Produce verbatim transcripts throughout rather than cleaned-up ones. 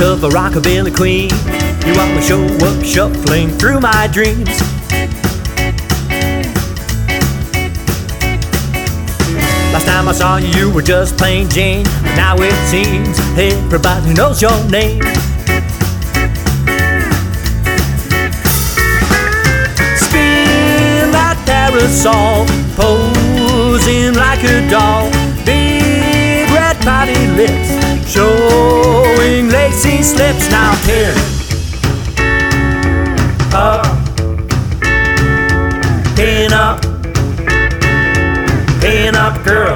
of a rockabilly queen. You always show up shuffling through my dreams. Last time I saw you, you were just plain Jane. But now it seems everybody knows your name. Spin that parasol, posing like a doll. Big red pouty lips, showing lacy slips. Now pin up, pin up, pin up, girl.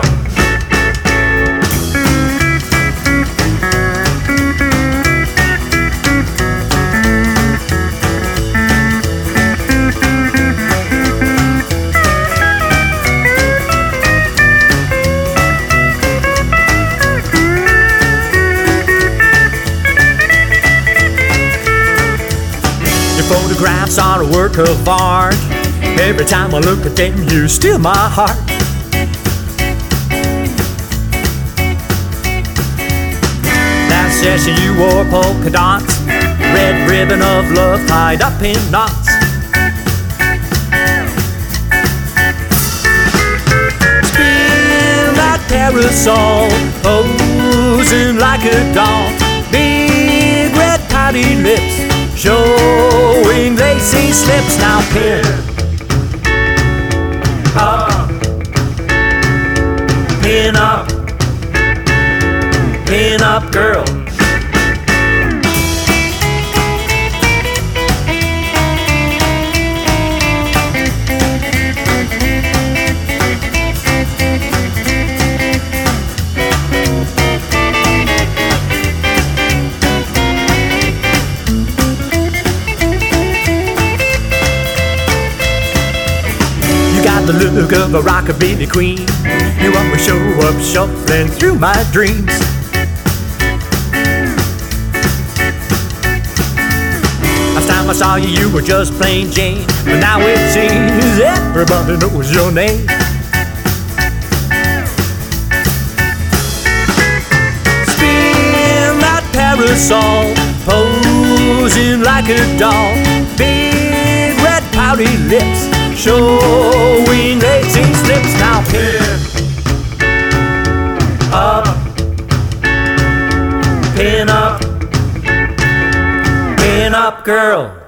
Photographs are a work of art. Every time I look at them, you steal my heart. That session you wore polka dots, red ribbon of love tied up in knots. Spin that parasol, posing like a doll. Big red pouty lips, showing lacy slips. Now pin up, pin up, pin up, girl. The look of a rockabilly queen. You always show up shuffling through my dreams. Last time I saw you, you were just plain Jane. But now it seems everybody knows your name. Spin that parasol, posing like a doll. Big red pouty lips, showing lacy slips. Now pin up, pin up, pin up, girl.